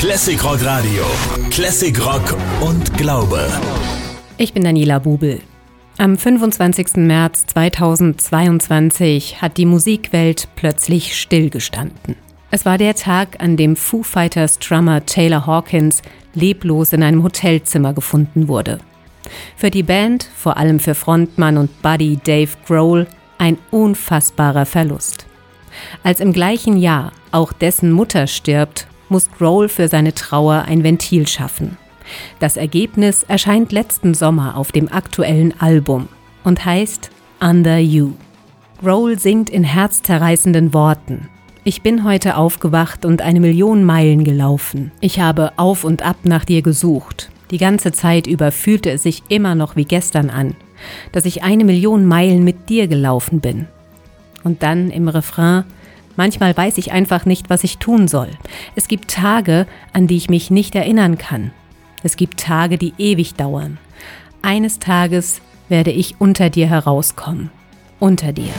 Classic Rock Radio. Classic Rock und Glaube. Ich bin Daniela Bubel. Am 25. März 2022 hat die Musikwelt plötzlich stillgestanden. Es war der Tag, an dem Foo Fighters Drummer Taylor Hawkins leblos in einem Hotelzimmer gefunden wurde. Für die Band, vor allem für Frontmann und Buddy Dave Grohl, ein unfassbarer Verlust. Als im gleichen Jahr auch dessen Mutter stirbt, muss Grohl für seine Trauer ein Ventil schaffen. Das Ergebnis erscheint letzten Sommer auf dem aktuellen Album und heißt Under You. Grohl singt in herzzerreißenden Worten: Ich bin heute aufgewacht und 1 Million Meilen gelaufen. Ich habe auf und ab nach dir gesucht. Die ganze Zeit über fühlte es sich immer noch wie gestern an, dass ich 1 Million Meilen mit dir gelaufen bin. Und dann im Refrain: Manchmal weiß ich einfach nicht, was ich tun soll. Es gibt Tage, an die ich mich nicht erinnern kann. Es gibt Tage, die ewig dauern. Eines Tages werde ich unter dir herauskommen. Unter dir.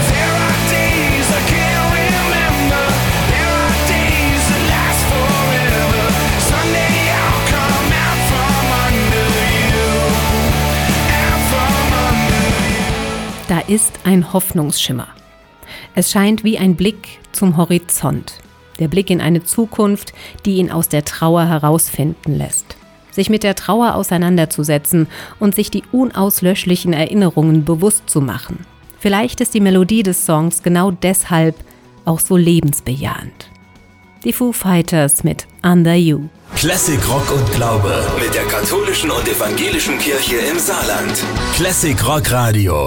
Da ist ein Hoffnungsschimmer. Es scheint wie ein Blick zum Horizont. Der Blick in eine Zukunft, die ihn aus der Trauer herausfinden lässt. Sich mit der Trauer auseinanderzusetzen und sich die unauslöschlichen Erinnerungen bewusst zu machen. Vielleicht ist die Melodie des Songs genau deshalb auch so lebensbejahend. Die Foo Fighters mit Under You. Classic Rock und Glaube mit der katholischen und evangelischen Kirche im Saarland. Classic Rock Radio.